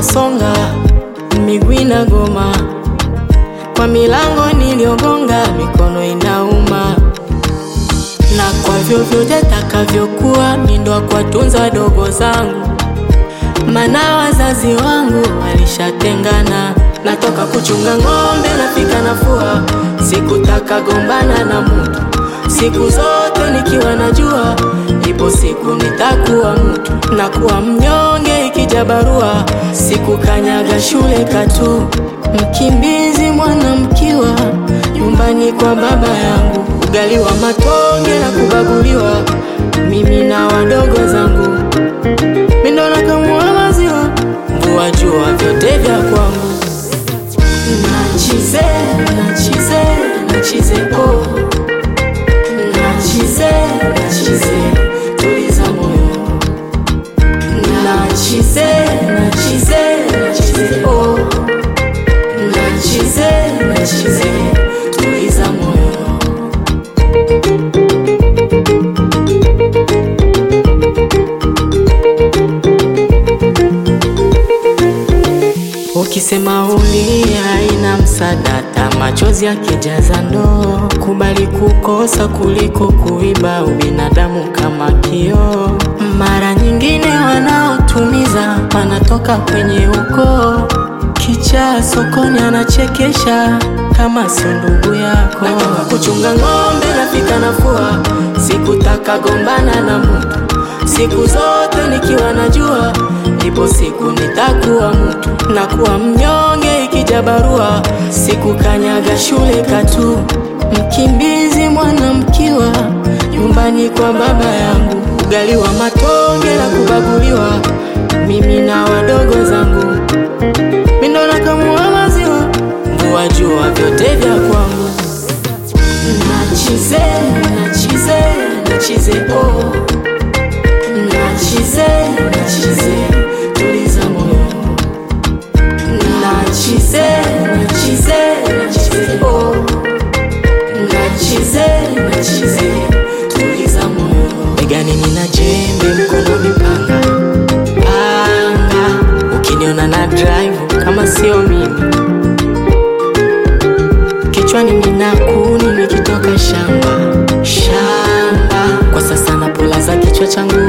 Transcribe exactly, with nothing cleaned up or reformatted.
unasonga, miguu inagoma, kwa milango niliogonga mikono inauma. Na kwa vyovyote takavyokuwa mindo kuwatunza dogo zangu, maana wazazi wangu walishatengana. Natoka kuchunga ng'ombe nafika nafua, sikutaka gombana na mtu, siku zote nikiwa najua ipo siku nitakuwa mtu. Na kuwa mnyonge ikija barua, sikukanyaga shule katu, mkimbizi mwanamkiwa nyumbani kwa baba yangu. Ugali wa matonge na kubaguliwa mimi na wadogo zangu, mindo nakamua maziwa, mvua jua vyote vya kwangu. Nachize, nachize, nachize oh. Nachize, nachize, tuliza moyo. Nachize, nachize, nachize oh. Nachize, nachize, tuliza moyo. Ukisema ulia ina msadata, machozi yakijaza ndoo. Kubali kukosa kuliko kuiba, ubinadamu kama kioo. Mara nyingine wanaotumiza wanatoka kwenye ukoo, kicha sokoni anachekesha kama sio ndugu yako. Natoka kuchunga ng'ombe nafika nafua, sikutaka gombana na mtu, siku zote nikiwa najua ipo siku nitakuwa mtu. Na kuwa mnyonge ikija barua, sikukanyaga shule katu, mkimbizi mwanamkiwa nyumbani kwa baba yangu. Ugali wa matonge na kubaguliwa mimi na wadogo zangu, mindo nakamua maziwa, mvua jua vyote vya kwangu. Nachize, nachize, nachize oh. Nachize, nachize, tuliza moyo. Nachize, nachize, nachize oh. Nachize, nachize, tuliza moyo. Begani nina jembe, mkononi panga, panga. Ukiniona na drive kama sio mimi, kichwani nina kuni nikitoka shamba, shamba. Kwa sasa napulaza kichwa changu